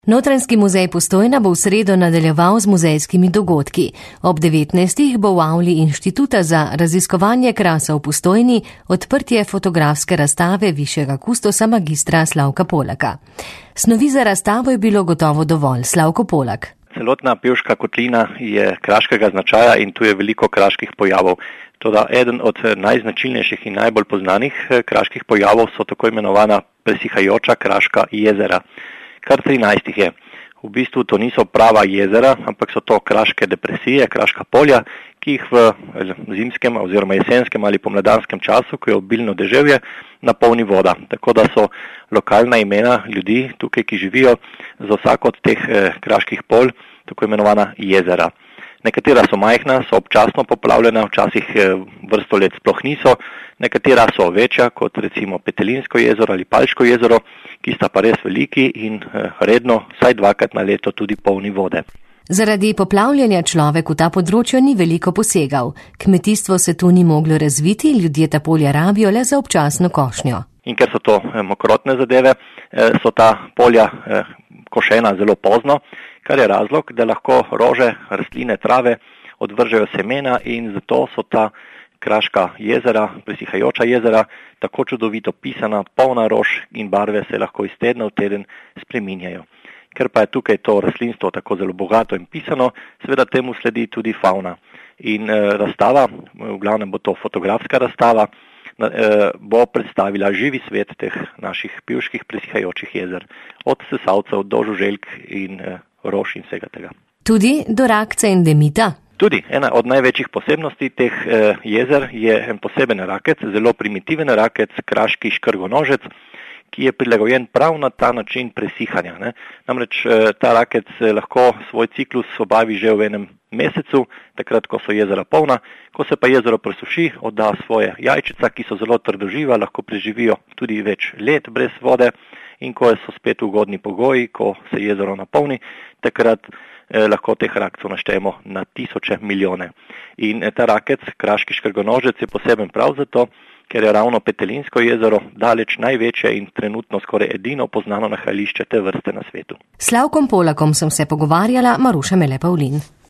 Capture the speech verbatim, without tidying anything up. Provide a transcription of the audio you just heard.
Notranjski muzej Postojna bo v sredo nadaljeval z muzejskimi dogodki. Ob devetnajstih bo v avli Inštituta za raziskovanje krasa v Postojni odprtje fotografske razstave višjega kustosa magistra Slavka Polaka. Snovi za razstavo je bilo gotovo dovolj. Slavko Polak. Celotna Pivška kotlina je kraškega značaja in tu je veliko kraških pojavov. Toda eden od najznačilnejših in najbolj poznanih kraških pojavov so tako imenovana presihajoča kraška jezera. Kar trinajst jih je. V bistvu to niso prava jezera, ampak so to kraške depresije, kraška polja, ki jih v zimskem oziroma jesenskem ali pomladanskem času, ko je obilno deževje, napolni voda. Tako da so lokalna imena ljudi tukaj, ki živijo za vsako od teh kraških polj, tako imenovana jezera. Nekatera so majhna, so občasno poplavljena, včasih vrsto let sploh niso, nekatera so večja, kot recimo Petelinsko jezero ali Palško jezero, ki sta pa res veliki in redno, vsaj dvakrat na leto, tudi polni vode. Zaradi poplavljanja človek v ta področja ni veliko posegal. Kmetijstvo se tu ni moglo razviti, ljudje ta polja rabijo le za občasno košnjo. In ker so to mokrotne zadeve, so ta polja košena zelo pozno, kar je razlog, da lahko rože, rastline, trave odvržejo semena in zato so ta kraška jezera, presihajoča jezera, tako čudovito pisana, polna rož in barve se lahko iz tedna v teden spreminjajo. Ker pa je tukaj to rastlinstvo tako zelo bogato in pisano, seveda temu sledi tudi fauna. In e, razstava, v glavnem bo to fotografska razstava, e, bo predstavila živi svet teh naših pivških presihajočih jezer, od sesavcev do žuželk in e, rož in vsega tega. Tudi do rakca endemita? Tudi ena od največjih posebnosti teh e, jezer je en poseben rakec, zelo primitiven rakec, kraški škrgonožec, ki je prilagojen prav na ta način presihanja. Ne? Namreč e, ta rakec lahko svoj ciklus obavi že v enem mesecu, takrat, ko so jezera polna, ko se pa jezero presuši, odda svoje jajčica, ki so zelo trdoživa, lahko preživijo tudi več let brez vode in ko so spet ugodni pogoji, ko se jezero napolni, takrat eh, lahko teh rakcev naštejemo na tisoče milijone. In eh, ta rakec, kraški škrgonožec, je poseben prav zato, ker je ravno Petelinsko jezero daleč največje in trenutno skoraj edino poznano nahajališče te vrste na svetu. S Slavkom Polakom sem se pogovarjala, Maruša Mele Pavlin.